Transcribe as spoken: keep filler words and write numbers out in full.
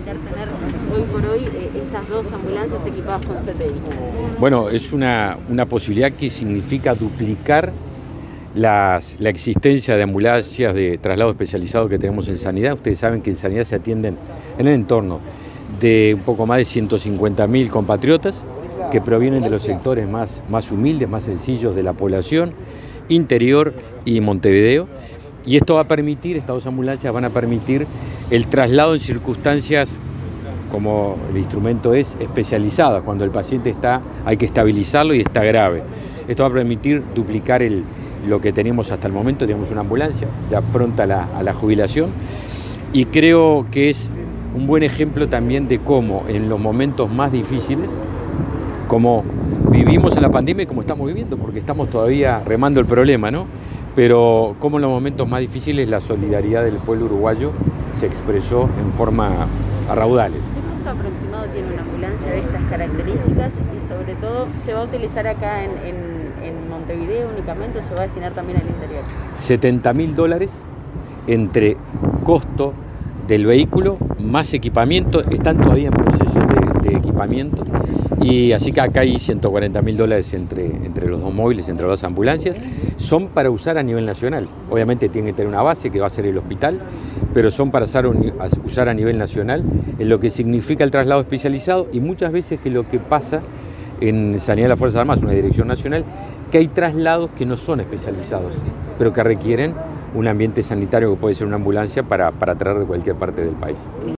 significar tener hoy por hoy eh, estas dos ambulancias equipadas con C T I? Bueno, es una, una posibilidad que significa duplicar las, la existencia de ambulancias de traslado especializado que tenemos en sanidad. Ustedes saben que en sanidad se atienden en el entorno de un poco más de ciento cincuenta mil compatriotas que provienen de los sectores más, más humildes, más sencillos de la población, Interior y Montevideo. Y esto va a permitir, estas dos ambulancias van a permitir el traslado en circunstancias, como el instrumento es, especializado, cuando el paciente está, hay que estabilizarlo y está grave. Esto va a permitir duplicar el, lo que tenemos hasta el momento. Tenemos una ambulancia ya pronta a la, a la jubilación, y creo que es un buen ejemplo también de cómo en los momentos más difíciles, como vivimos en la pandemia y como estamos viviendo, porque estamos todavía remando el problema, ¿no? Pero cómo en los momentos más difíciles la solidaridad del pueblo uruguayo se expresó en forma a raudales. ¿Qué costo aproximado tiene una ambulancia de estas características? Y sobre todo, ¿se va a utilizar acá en, en, en Montevideo únicamente o se va a destinar también al interior? setenta mil dólares entre costo del vehículo más equipamiento. Están todavía en proceso de, de equipamiento, y así que acá hay ciento cuarenta mil dólares entre, entre los dos móviles, entre las dos ambulancias. Son para usar a nivel nacional. Obviamente tienen que tener una base que va a ser el hospital, pero son para usar, usar a nivel nacional, en lo que significa el traslado especializado. Y muchas veces que lo que pasa en Sanidad de las Fuerzas Armadas, una dirección nacional, que hay traslados que no son especializados, pero que requieren un ambiente sanitario que puede ser una ambulancia para, para traer de cualquier parte del país.